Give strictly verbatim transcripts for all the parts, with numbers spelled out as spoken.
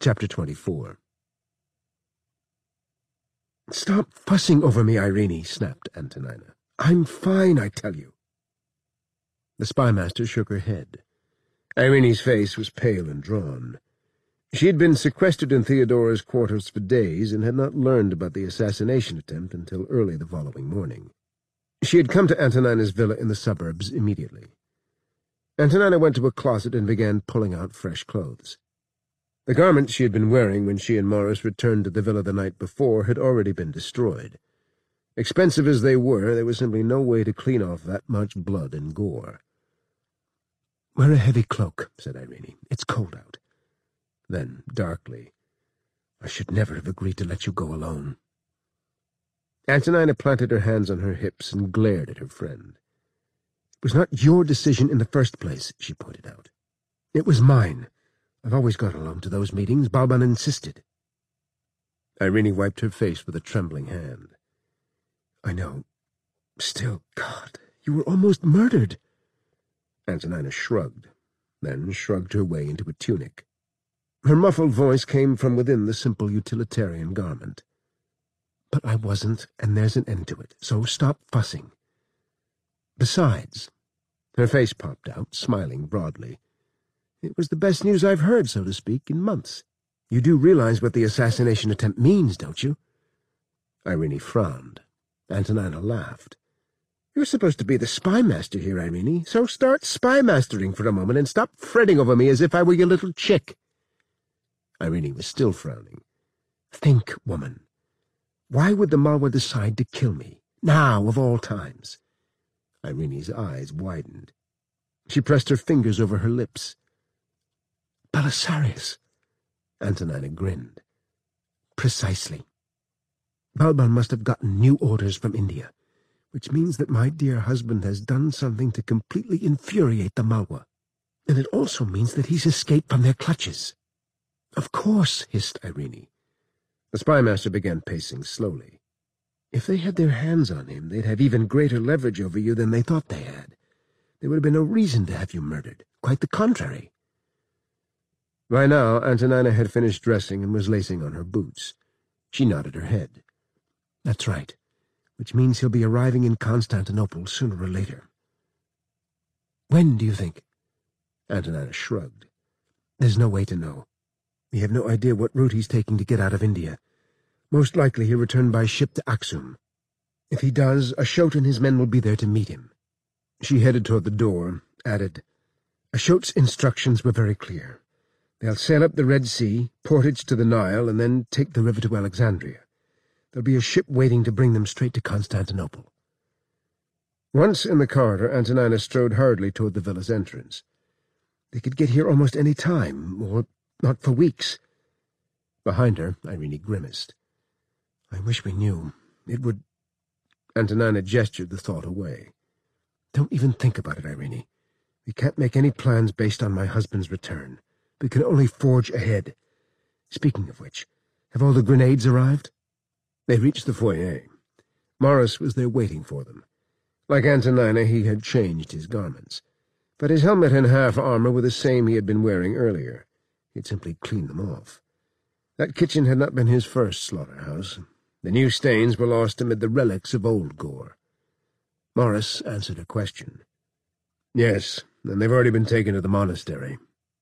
Chapter twenty-four. "Stop fussing over me, Irene," snapped Antonina. "I'm fine, I tell you." The spymaster shook her head. Irene's face was pale and drawn. She had been sequestered in Theodora's quarters for days and had not learned about the assassination attempt until early the following morning. She had come to Antonina's villa in the suburbs immediately. Antonina went to a closet and began pulling out fresh clothes. The garments she had been wearing when she and Morris returned to the villa the night before had already been destroyed. Expensive as they were, there was simply no way to clean off that much blood and gore. "Wear a heavy cloak," said Irene. "It's cold out." Then, darkly, "I should never have agreed to let you go alone." Antonina planted her hands on her hips and glared at her friend. "It was not your decision in the first place," she pointed out. "It was mine. I've always gone alone to those meetings. Balban insisted." Irene wiped her face with a trembling hand. "I know. Still, God, you were almost murdered." Antonina shrugged, then shrugged her way into a tunic. Her muffled voice came from within the simple utilitarian garment. "But I wasn't, and there's an end to it, so stop fussing. Besides," her face popped out, smiling broadly, "it was the best news I've heard, so to speak, in months. You do realize what the assassination attempt means, don't you?" Irene frowned. Antonina laughed. "You're supposed to be the spymaster here, Irene, so start spymastering for a moment and stop fretting over me as if I were your little chick." Irene was still frowning. "Think, woman. Why would the Malwa decide to kill me, now of all times?" Irene's eyes widened. She pressed her fingers over her lips. "Belisarius." Antonina grinned. "Precisely. Balban must have gotten new orders from India, which means that my dear husband has done something to completely infuriate the Malwa. And it also means that he's escaped from their clutches." "Of course," hissed Irene. The spymaster began pacing slowly. "If they had their hands on him, they'd have even greater leverage over you than they thought they had. There would have been no reason to have you murdered. Quite the contrary." By now, Antonina had finished dressing and was lacing on her boots. She nodded her head. "That's right, which means he'll be arriving in Constantinople sooner or later." "When, do you think?" Antonina shrugged. "There's no way to know. We have no idea what route he's taking to get out of India. Most likely he'll return by ship to Aksum. If he does, Ashot and his men will be there to meet him." She headed toward the door, added, "Ashot's instructions were very clear. They'll sail up the Red Sea, portage to the Nile, and then take the river to Alexandria. There'll be a ship waiting to bring them straight to Constantinople." Once in the corridor, Antonina strode hurriedly toward the villa's entrance. They could get here almost any time, or not for weeks. Behind her, Irene grimaced. "I wish we knew. It would—" Antonina gestured the thought away. "Don't even think about it, Irene. We can't make any plans based on my husband's return. We can only forge ahead. Speaking of which, have all the grenades arrived?" They reached the foyer. Morris was there waiting for them. Like Antonina, he had changed his garments, but his helmet and half-armor were the same he had been wearing earlier. He had simply cleaned them off. That kitchen had not been his first slaughterhouse. The new stains were lost amid the relics of old gore. Morris answered her question. "Yes, and they've already been taken to the monastery."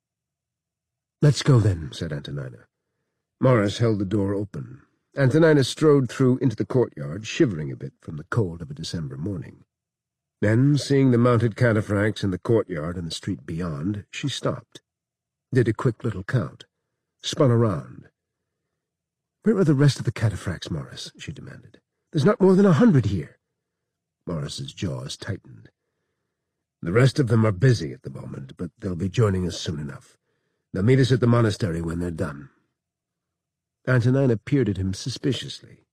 "Let's go then," said Antonina. Morris held the door open. Antonina strode through into the courtyard, shivering a bit from the cold of a December morning. Then, seeing the mounted cataphracts in the courtyard and the street beyond, she stopped, did a quick little count, spun around. "Where are the rest of the cataphracts, Morris?" she demanded. "There's not more than a hundred here." Morris's jaws tightened. "The rest of them are busy at the moment, but they'll be joining us soon enough. They'll meet us at the monastery when they're done." Antonina peered at him suspiciously.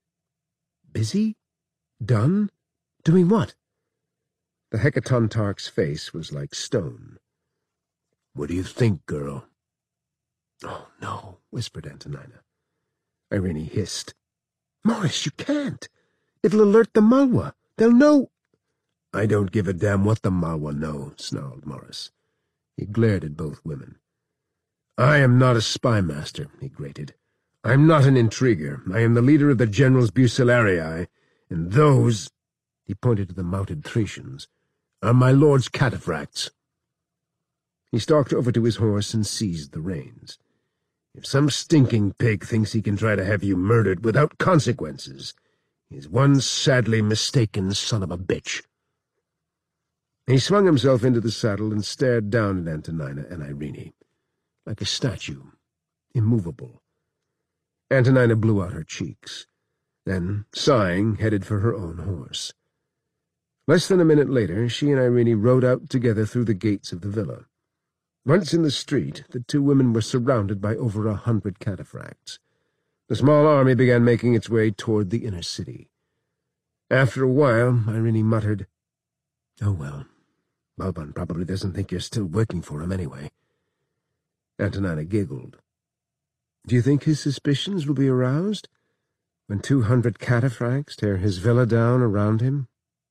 "Busy? Done? Doing what?" The Hecatontarch's face was like stone. "What do you think, girl?" "Oh, no," whispered Antonina. Irene hissed. "Morris, you can't. It'll alert the Malwa. They'll know—" "I don't give a damn what the Malwa know," snarled Morris. He glared at both women. "I am not a spy master," he grated. "I am not an intriguer. I am the leader of the generals Bucellarii, and those," he pointed to the mounted Thracians, "are my lord's cataphracts." He stalked over to his horse and seized the reins. "If some stinking pig thinks he can try to have you murdered without consequences, he's one sadly mistaken son of a bitch." He swung himself into the saddle and stared down at Antonina and Irene, like a statue, immovable. Antonina blew out her cheeks, then, sighing, headed for her own horse. Less than a minute later, she and Irene rode out together through the gates of the villa. Once in the street, the two women were surrounded by over a hundred cataphracts. The small army began making its way toward the inner city. After a while, Irene muttered, "Oh, well, Balban probably doesn't think you're still working for him anyway." Antonina giggled. "Do you think his suspicions will be aroused when two hundred cataphracts tear his villa down around him?"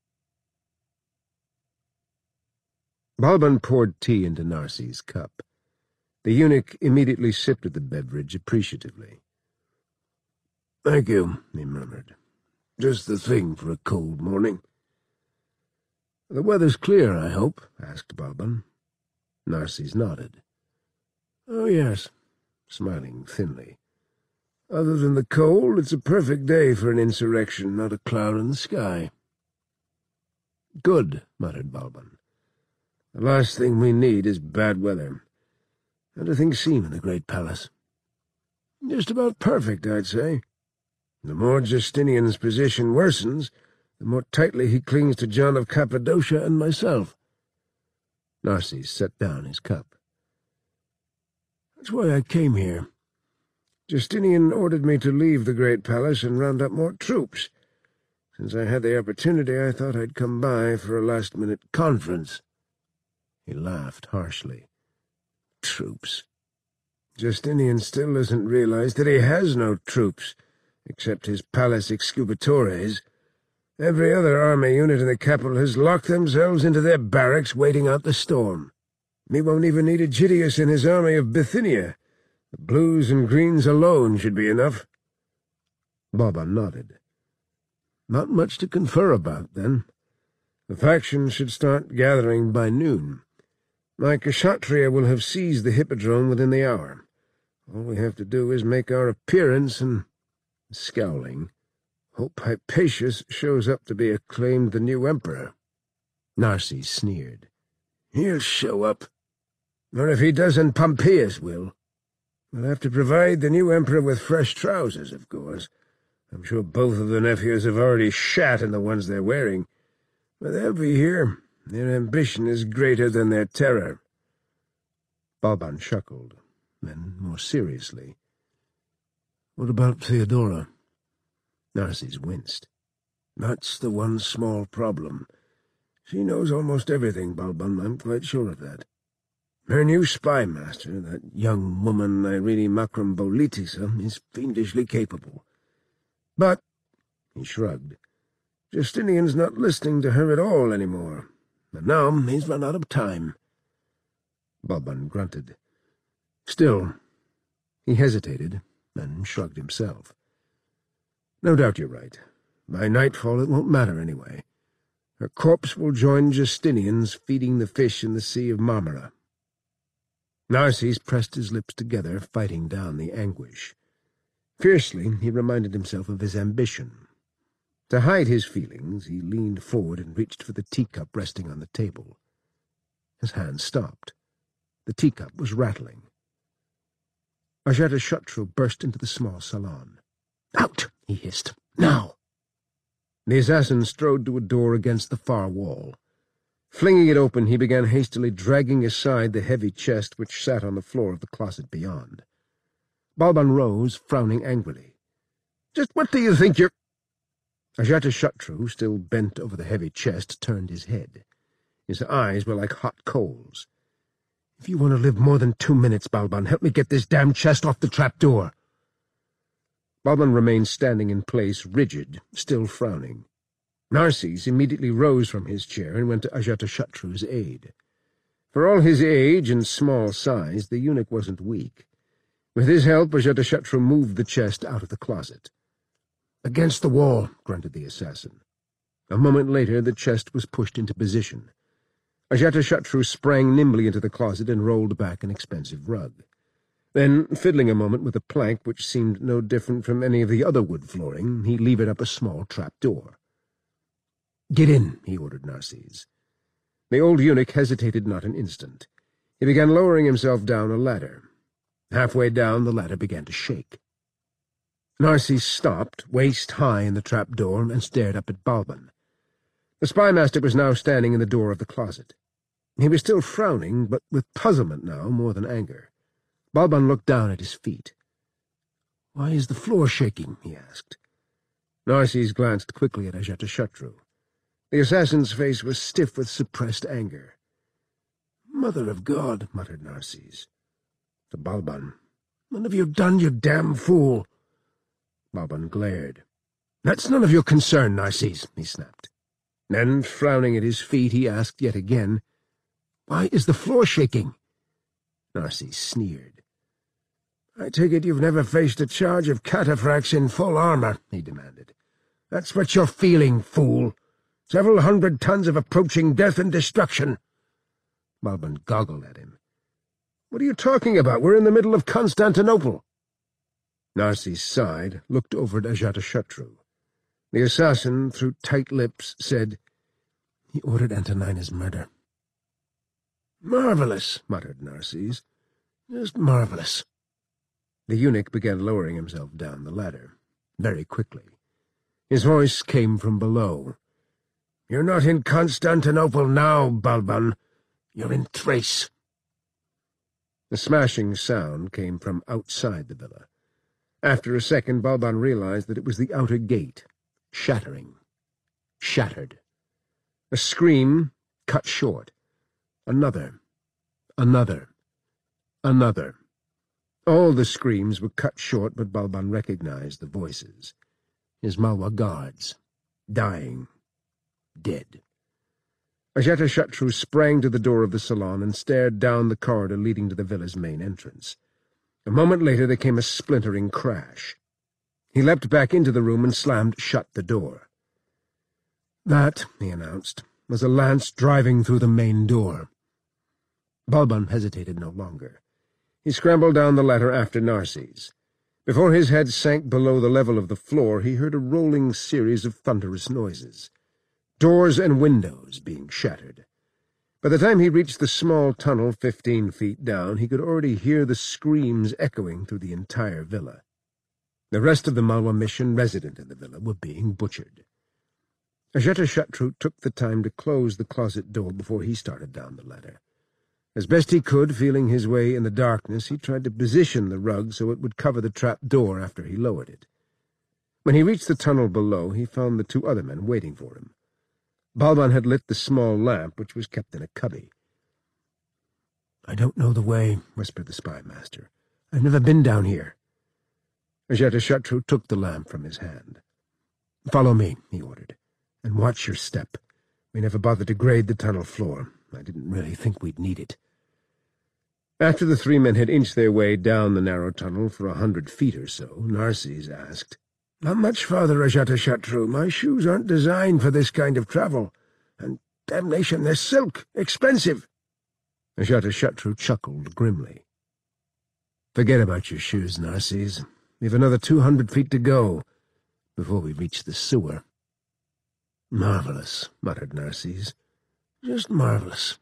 Balban poured tea into Narses' cup. The eunuch immediately sipped at the beverage appreciatively. "Thank you," he murmured. "Just the thing for a cold morning." "The weather's clear, I hope?" asked Balban. Narses nodded. "Oh, yes," smiling thinly. "Other than the cold, it's a perfect day for an insurrection, not a cloud in the sky." "Good," muttered Balban. "The last thing we need is bad weather. How do things seem in the great palace?" "Just about perfect, I'd say. The more Justinian's position worsens, the more tightly he clings to John of Cappadocia and myself." Narses set down his cup. "That's why I came here. Justinian ordered me to leave the great palace and round up more troops. Since I had the opportunity, I thought I'd come by for a last-minute conference." He laughed harshly. "Troops. Justinian still doesn't realize that he has no troops, except his palace excubitores. Every other army unit in the capital has locked themselves into their barracks waiting out the storm. He won't even need Aegidius and his army of Bithynia. The blues and greens alone should be enough." Balban nodded. "Not much to confer about, then. The factions should start gathering by noon. My Kshatriya will have seized the Hippodrome within the hour. All we have to do is make our appearance and," scowling, "hope Hypatius shows up to be acclaimed the new emperor." Narses sneered. "He'll show up. Or if he doesn't, Pompeius will. We'll have to provide the new emperor with fresh trousers, of course. I'm sure both of the nephews have already shat in the ones they're wearing. But they'll be here. Their ambition is greater than their terror." Balban chuckled, then more seriously, "What about Theodora?" Narses winced. "That's the one small problem. She knows almost everything, Balban, I'm quite sure of that. Her new spy master, that young woman Irene Macrombolitisa, is fiendishly capable. But," he shrugged, "Justinian's not listening to her at all anymore. And now he's run out of time." Balban grunted. "Still," he hesitated, then shrugged himself. "No doubt you're right. By nightfall it won't matter anyway. Her corpse will join Justinian's feeding the fish in the Sea of Marmara." Narses pressed his lips together, fighting down the anguish. Fiercely, he reminded himself of his ambition. To hide his feelings, he leaned forward and reached for the teacup resting on the table. His hand stopped. The teacup was rattling. Ajatashatru burst into the small salon. "Out!" he hissed. "Now!" The assassin strode to a door against the far wall. Flinging it open, he began hastily dragging aside the heavy chest which sat on the floor of the closet beyond. Balban rose, frowning angrily. "Just what do you think you're—" Ajatashatru, still bent over the heavy chest, turned his head. His eyes were like hot coals. "If you want to live more than two minutes, Balban, help me get this damn chest off the trapdoor." Balban remained standing in place, rigid, still frowning. Narses immediately rose from his chair and went to Ajatashatru's aid. For all his age and small size, the eunuch wasn't weak. With his help, Ajatashatru moved the chest out of the closet. "Against the wall," grunted the assassin. A moment later, the chest was pushed into position. Ajatashatru sprang nimbly into the closet and rolled back an expensive rug. Then, fiddling a moment with a plank which seemed no different from any of the other wood flooring, he levered up a small trap-door. "Get in," he ordered Narcisse. The old eunuch hesitated not an instant. He began lowering himself down a ladder. Halfway down, the ladder began to shake. Narcisse stopped, waist high in the trap-door, and stared up at Balban. The spymaster was now standing in the door of the closet. He was still frowning, but with puzzlement now more than anger. Balban looked down at his feet. "Why is the floor shaking?" he asked. Narcisse glanced quickly at Ajatashatru. The assassin's face was stiff with suppressed anger. "Mother of God," muttered Narcisse. To Balban, "What have you done, you damn fool?" Balban glared. "That's none of your concern, Narcisse," he snapped. Then, frowning at his feet, he asked yet again, "Why is the floor shaking?" Narcisse sneered. "I take it you've never faced a charge of cataphracts in full armor," he demanded. "That's what you're feeling, fool. Several hundred tons of approaching death and destruction." Balban goggled at him. "What are you talking about? We're in the middle of Constantinople." Narcisse sighed, looked over at Ajatashatru. The assassin, through tight lips, said, "He ordered Antonina's murder." "Marvelous," muttered Narcisse. "Just marvelous." The eunuch began lowering himself down the ladder, very quickly. His voice came from below. "You're not in Constantinople now, Balban. You're in Thrace." The smashing sound came from outside the villa. After a second, Balban realized that it was the outer gate, shattering, shattered. A scream cut short. Another, another, another. All the screams were cut short, but Balban recognized the voices. His Malwa guards, dying, dead. Ajatashatru sprang to the door of the salon and stared down the corridor leading to the villa's main entrance. A moment later there came a splintering crash. He leapt back into the room and slammed shut the door. "That," he announced, "was a lance driving through the main door." Balban hesitated no longer. He scrambled down the ladder after Narcisse. Before his head sank below the level of the floor, he heard a rolling series of thunderous noises. Doors and windows being shattered. By the time he reached the small tunnel fifteen feet down, he could already hear the screams echoing through the entire villa. The rest of the Malwa mission resident in the villa were being butchered. Ajatashatru took the time to close the closet door before he started down the ladder. As best he could, feeling his way in the darkness, he tried to position the rug so it would cover the trap door after he lowered it. When he reached the tunnel below, he found the two other men waiting for him. Balban had lit the small lamp, which was kept in a cubby. "I don't know the way," whispered the spymaster. "I've never been down here." Ajatashatru took the lamp from his hand. "Follow me," he ordered, "and watch your step. We never bothered to grade the tunnel floor. I didn't really think we'd need it." After the three men had inched their way down the narrow tunnel for a hundred feet or so, Narcisse asked, "Not much farther, Ajatashatru. My shoes aren't designed for this kind of travel. And, damnation, they're silk, expensive." Ajatashatru chuckled grimly. "Forget about your shoes, Narcisse. We've another two hundred feet to go before we reach the sewer." "Marvelous," muttered Narcisse. "Just marvelous."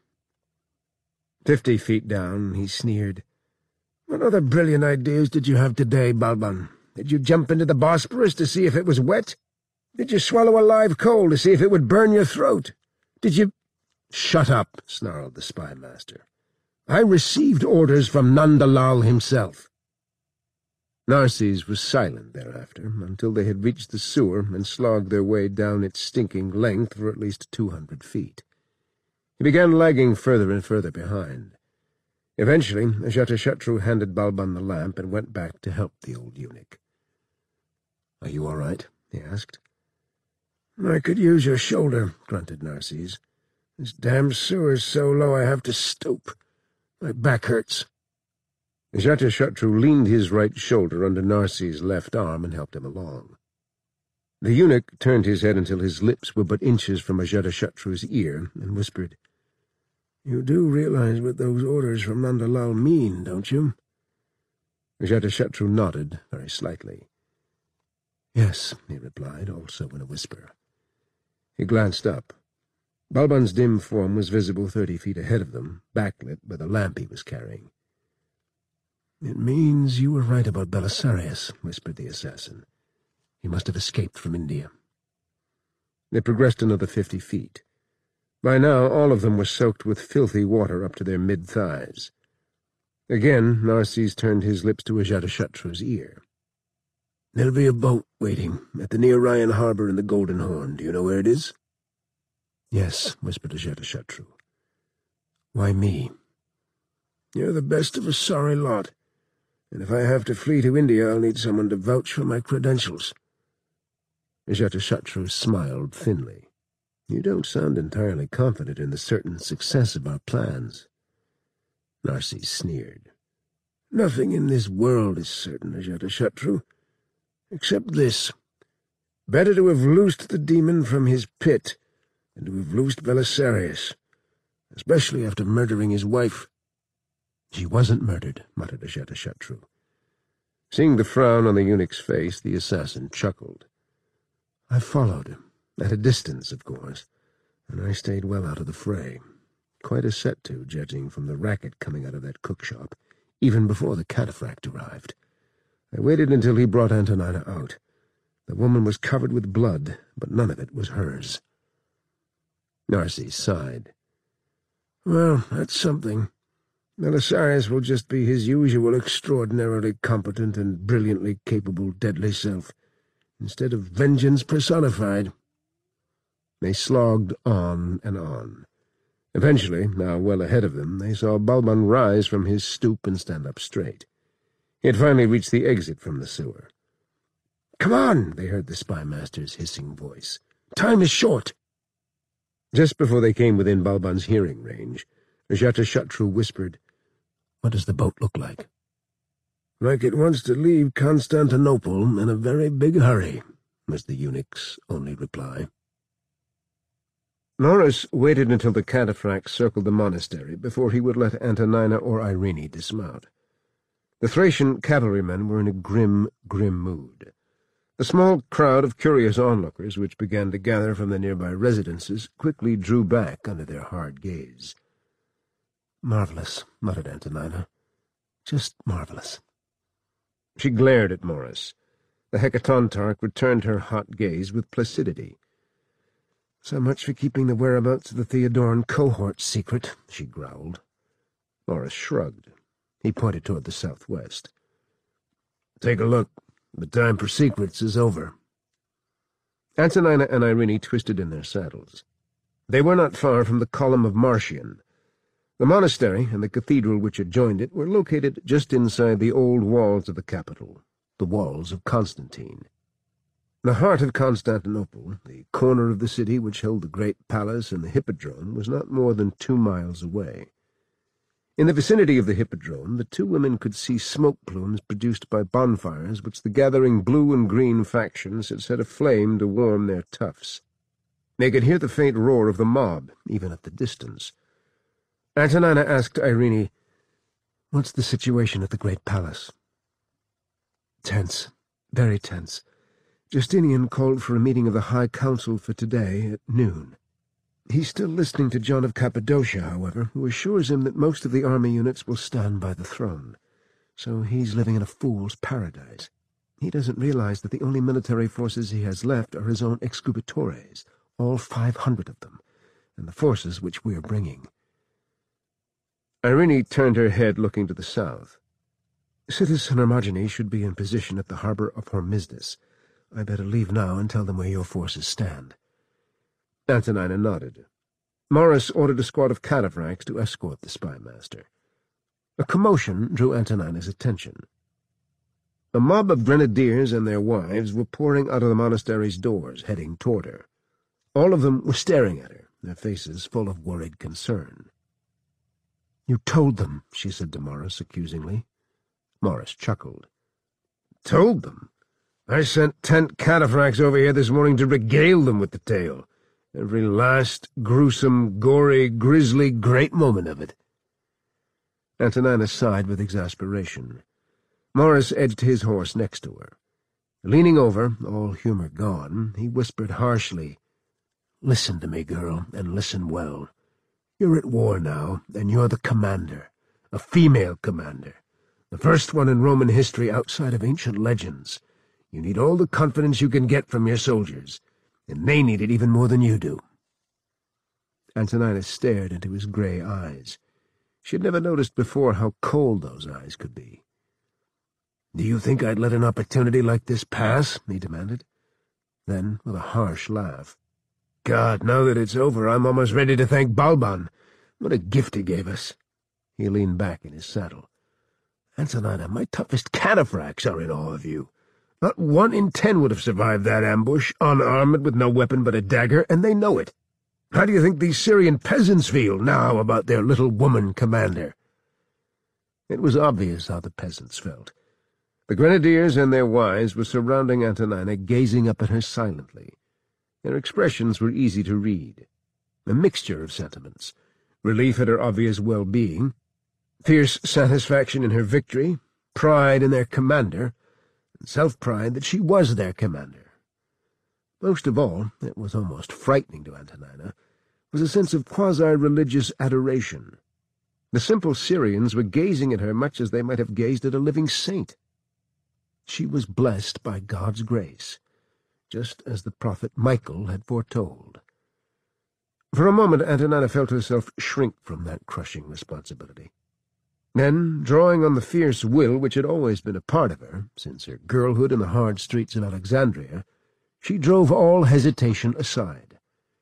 Fifty feet down, he sneered. "What other brilliant ideas did you have today, Balban? Did you jump into the Bosporus to see if it was wet? Did you swallow a live coal to see if it would burn your throat? Did you—" "Shut up," snarled the spymaster. "I received orders from Nandalal himself." Narcisse was silent thereafter, until they had reached the sewer and slogged their way down its stinking length for at least two hundred feet. He began lagging further and further behind. Eventually, Ajatashatru handed Balban the lamp and went back to help the old eunuch. "Are you all right?" he asked. "I could use your shoulder," grunted Narcisse. This damn sewer's so low I have to stoop. My back hurts. Jatashatru leaned his right shoulder under Narsi's left arm and helped him along. The eunuch turned his head until his lips were but inches from Ajatashatru's ear and whispered, "You do realize what those orders from Nandalal mean, don't you?" Ajatashatru nodded very slightly. "Yes," he replied, also in a whisper. He glanced up. Balban's dim form was visible thirty feet ahead of them, backlit by the lamp he was carrying. "It means you were right about Belisarius," whispered the assassin. "He must have escaped from India." They progressed another fifty feet. By now all of them were soaked with filthy water up to their mid-thighs. Again Narses turned his lips to Ajatashatru's ear. "There'll be a boat waiting at the near Ryan harbor in the Golden Horn. Do you know where it is?" "Yes," whispered Ajatashatru. "Why me?" "You're the best of a sorry lot, and if I have to flee to India I'll need someone to vouch for my credentials." Ajatashatru smiled thinly. "You don't sound entirely confident in the certain success of our plans." Narses sneered. "Nothing in this world is certain, Ajatashatru, except this. Better to have loosed the demon from his pit than to have loosed Belisarius, especially after murdering his wife." "She wasn't murdered," muttered Ajatashatru. Seeing the frown on the eunuch's face, the assassin chuckled. "I followed him, at a distance, of course, and I stayed well out of the fray. Quite a set to, judging from the racket coming out of that cookshop, even before the cataphract arrived. I waited until he brought Antonina out. The woman was covered with blood, but none of it was hers." Narses sighed. "Well, that's something. Belisarius will just be his usual extraordinarily competent and brilliantly capable deadly self, instead of vengeance personified." They slogged on and on. Eventually, now well ahead of them, they saw Balban rise from his stoop and stand up straight. He had finally reached the exit from the sewer. "Come on!" they heard the spymaster's hissing voice. "Time is short!" Just before they came within Balban's hearing range, Ajatashatru whispered, "What does the boat look like?" "Like it wants to leave Constantinople in a very big hurry," was the eunuch's only reply. Maurus waited until the cataphract circled the monastery before he would let Antonina or Irene dismount. The Thracian cavalrymen were in a grim, grim mood. The small crowd of curious onlookers which began to gather from the nearby residences quickly drew back under their hard gaze. "Marvelous," muttered Antonina. "Just marvelous." She glared at Maurus. The Hecatontarch returned her hot gaze with placidity. "So much for keeping the whereabouts of the Theodoran cohort secret," she growled. Maurus shrugged. He pointed toward the southwest. "Take a look. The time for secrets is over." Antonina and Irene twisted in their saddles. They were not far from the Column of Marcian. The monastery and the cathedral which adjoined it were located just inside the old walls of the capital, the walls of Constantine. The heart of Constantinople, the corner of the city which held the great palace and the hippodrome, was not more than two miles away. In the vicinity of the hippodrome, the two women could see smoke plumes produced by bonfires which the gathering blue and green factions had set aflame to warm their tufts. They could hear the faint roar of the mob, even at the distance. Antonina asked Irene, "What's the situation at the great palace?" "Tense. Very tense. Justinian called for a meeting of the High Council for today at noon. He's still listening to John of Cappadocia, however, who assures him that most of the army units will stand by the throne. So he's living in a fool's paradise. He doesn't realize that the only military forces he has left are his own excubitores, all five hundred of them, and the forces which we are bringing." Irene turned her head, looking to the south. "Citis and Hermogenes should be in position at the harbor of Hormisdas. I better leave now and tell them where your forces stand." Antonina nodded. Maurus ordered a squad of cataphracts to escort the spymaster. A commotion drew Antonina's attention. A mob of grenadiers and their wives were pouring out of the monastery's doors, heading toward her. All of them were staring at her, their faces full of worried concern. "You told them," she said to Morris accusingly. Morris chuckled. "Told them? I sent tent cataphracts over here this morning to regale them with the tale. Every last, gruesome, gory, grisly, great moment of it." Antonina sighed with exasperation. Morris edged his horse next to her. Leaning over, all humour gone, he whispered harshly, "Listen to me, girl, and listen well. You're at war now, and you're the commander, a female commander, the first one in Roman history outside of ancient legends. You need all the confidence you can get from your soldiers, and they need it even more than you do." Antonina stared into his grey eyes. She had never noticed before how cold those eyes could be. "Do you think I'd let an opportunity like this pass?" he demanded. Then, with a harsh laugh, "God, now that it's over, I'm almost ready to thank Balban. What a gift he gave us." He leaned back in his saddle. "Antonina, my toughest cataphracts are in awe of you. Not one in ten would have survived that ambush, unarmed with no weapon but a dagger, and they know it. How do you think these Syrian peasants feel now about their little woman commander?" It was obvious how the peasants felt. The grenadiers and their wives were surrounding Antonina, gazing up at her silently. Their expressions were easy to read. A mixture of sentiments: relief at her obvious well-being, fierce satisfaction in her victory, pride in their commander, and self-pride that she was their commander. Most of all, it was almost frightening to Antonina, was a sense of quasi-religious adoration. The simple Syrians were gazing at her much as they might have gazed at a living saint. She was blessed by God's grace, just as the prophet Michael had foretold. For a moment Antonina felt herself shrink from that crushing responsibility. Then, drawing on the fierce will which had always been a part of her, since her girlhood in the hard streets of Alexandria, she drove all hesitation aside.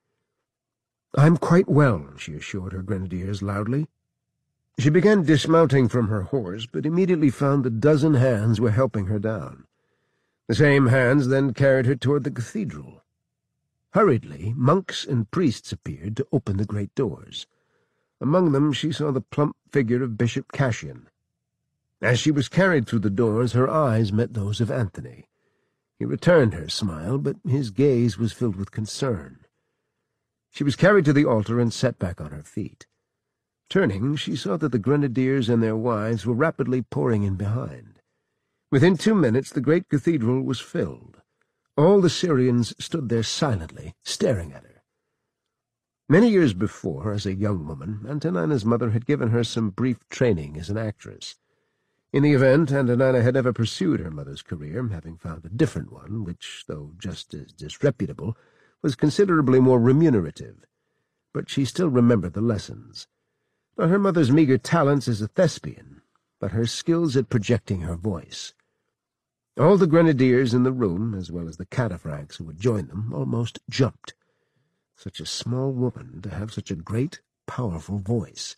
"I'm quite well," she assured her grenadiers loudly. She began dismounting from her horse, but immediately found a dozen hands were helping her down. The same hands then carried her toward the cathedral. Hurriedly, monks and priests appeared to open the great doors. Among them she saw the plump figure of Bishop Cassian. As she was carried through the doors, her eyes met those of Anthony. He returned her smile, but his gaze was filled with concern. She was carried to the altar and set back on her feet. Turning, she saw that the grenadiers and their wives were rapidly pouring in behind. Within two minutes the great cathedral was filled. All the Syrians stood there silently, staring at her. Many years before, as a young woman, Antonina's mother had given her some brief training as an actress. In the event, Antonina had never pursued her mother's career, having found a different one, which, though just as disreputable, was considerably more remunerative. But she still remembered the lessons. Not her mother's meagre talents as a thespian, but her skills at projecting her voice. All the grenadiers in the room, as well as the cataphracts who had joined them, almost jumped. Such a small woman to have such a great, powerful voice.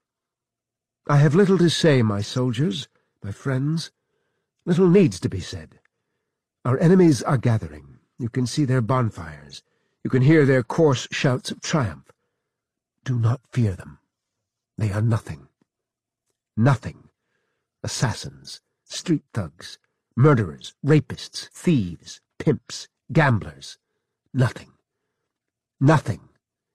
"I have little to say, my soldiers, my friends. Little needs to be said. Our enemies are gathering. You can see their bonfires. You can hear their coarse shouts of triumph. Do not fear them. They are nothing. Nothing. Assassins, street thugs, murderers, rapists, thieves, pimps, gamblers. Nothing. Nothing."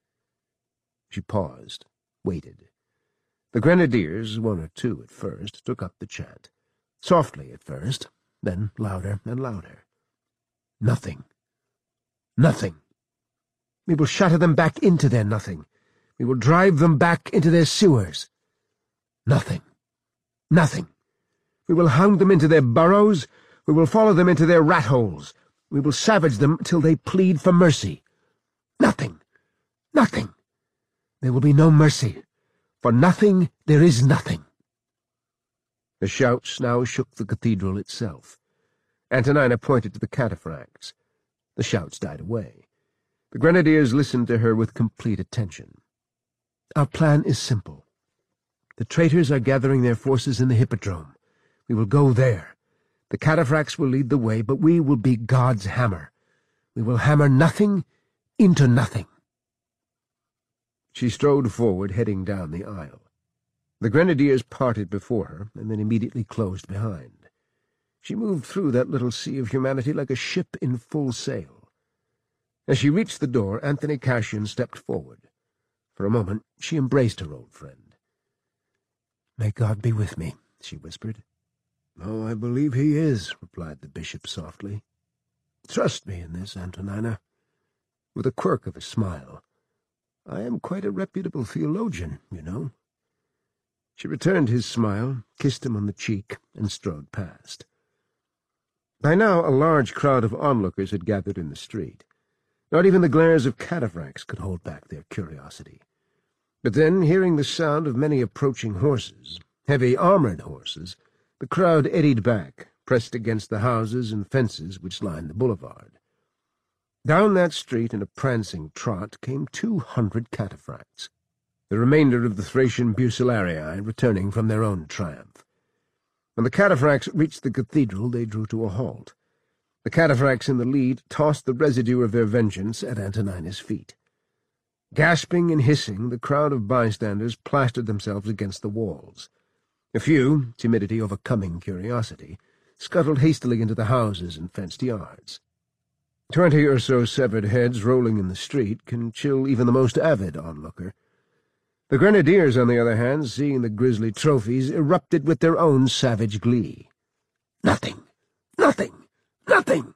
She paused, waited. The grenadiers, one or two at first, took up the chant. Softly at first, then louder and louder. "Nothing. Nothing. We will shatter them back into their nothing. We will drive them back into their sewers. Nothing. Nothing. We will hound them into their burrows. We will follow them into their rat holes. We will savage them till they plead for mercy. Nothing. Nothing. There will be no mercy. For nothing there is nothing." The shouts now shook the cathedral itself. Antonina pointed to the cataphracts. The shouts died away. The grenadiers listened to her with complete attention. "Our plan is simple. The traitors are gathering their forces in the Hippodrome. We will go there. The cataphracts will lead the way, but we will be God's hammer. We will hammer nothing into nothing." She strode forward, heading down the aisle. The grenadiers parted before her, and then immediately closed behind. She moved through that little sea of humanity like a ship in full sail. As she reached the door, Anthony Cassian stepped forward. For a moment she embraced her old friend. "May God be with me," she whispered. "Oh, I believe he is," replied the bishop softly. "Trust me in this, Antonina," with a quirk of a smile. "I am quite a reputable theologian, you know." She returned his smile, kissed him on the cheek, and strode past. By now a large crowd of onlookers had gathered in the street. Not even the glares of cataphracts could hold back their curiosity. But then, hearing the sound of many approaching horses, heavy armoured horses, the crowd eddied back, pressed against the houses and fences which lined the boulevard. Down that street in a prancing trot came two hundred cataphracts, the remainder of the Thracian Bucellarii returning from their own triumph. When the cataphracts reached the cathedral, they drew to a halt. The cataphracts in the lead tossed the residue of their vengeance at Antonina's feet. Gasping and hissing, the crowd of bystanders plastered themselves against the walls. A few, timidity overcoming curiosity, scuttled hastily into the houses and fenced yards. Twenty or so severed heads rolling in the street can chill even the most avid onlooker. The grenadiers, on the other hand, seeing the grisly trophies, erupted with their own savage glee. "Nothing! Nothing! Nothing!"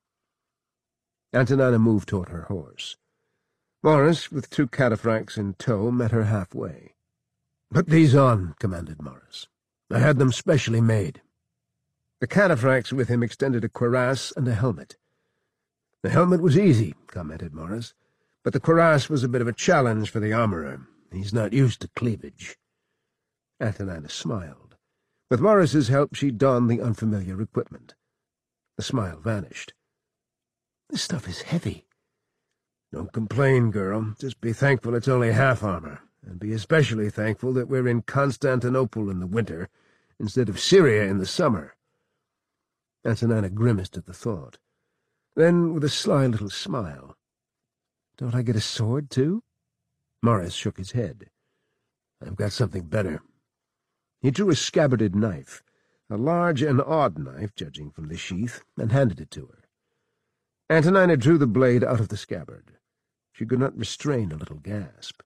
Antonina moved toward her horse. Morris, with two cataphracts in tow, met her halfway. "Put these on," commanded Morris. "I had them specially made." The cataphracts with him extended a cuirass and a helmet. "The helmet was easy," commented Morris, "but the cuirass was a bit of a challenge for the armourer. He's not used to cleavage." Antonina smiled. With Morris's help she donned the unfamiliar equipment. The smile vanished. "This stuff is heavy." "Don't complain, girl. Just be thankful it's only half armor, and be especially thankful that we're in Constantinople in the winter instead of Syria in the summer." Antonina grimaced at the thought. Then, with a sly little smile, "Don't I get a sword, too?" Morris shook his head. "I've got something better." He drew a scabbarded knife, a large and odd knife, judging from the sheath, and handed it to her. Antonina drew the blade out of the scabbard. She could not restrain a little gasp.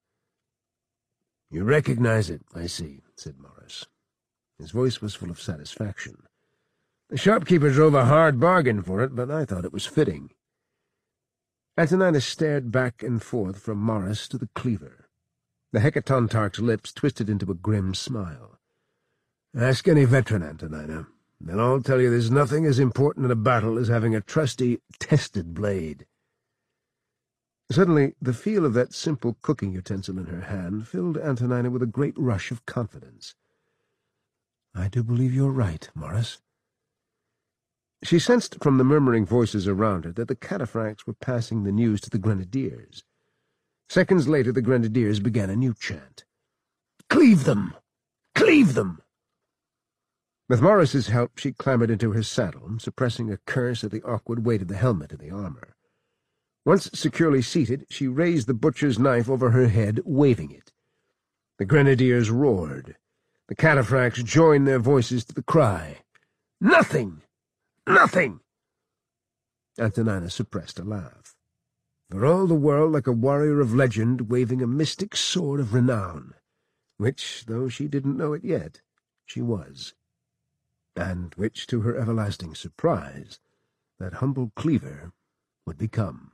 "You recognize it, I see," said Morris. His voice was full of satisfaction. "The shopkeeper drove a hard bargain for it, but I thought it was fitting." Antonina stared back and forth from Morris to the cleaver. The Hecatontarch's lips twisted into a grim smile. "Ask any veteran, Antonina. They'll all tell you there's nothing as important in a battle as having a trusty, tested blade." Suddenly, the feel of that simple cooking utensil in her hand filled Antonina with a great rush of confidence. "I do believe you're right, Morris." She sensed from the murmuring voices around her that the cataphracts were passing the news to the grenadiers. Seconds later the grenadiers began a new chant. "Cleave them! Cleave them!" With Morris's help she clambered into her saddle, suppressing a curse at the awkward weight of the helmet and the armor. Once securely seated, she raised the butcher's knife over her head, waving it. The grenadiers roared. The cataphracts joined their voices to the cry. "Nothing! Nothing!" Antonina suppressed a laugh. For all the world like a warrior of legend waving a mystic sword of renown, which, though she didn't know it yet, she was, and which, to her everlasting surprise, that humble cleaver would become.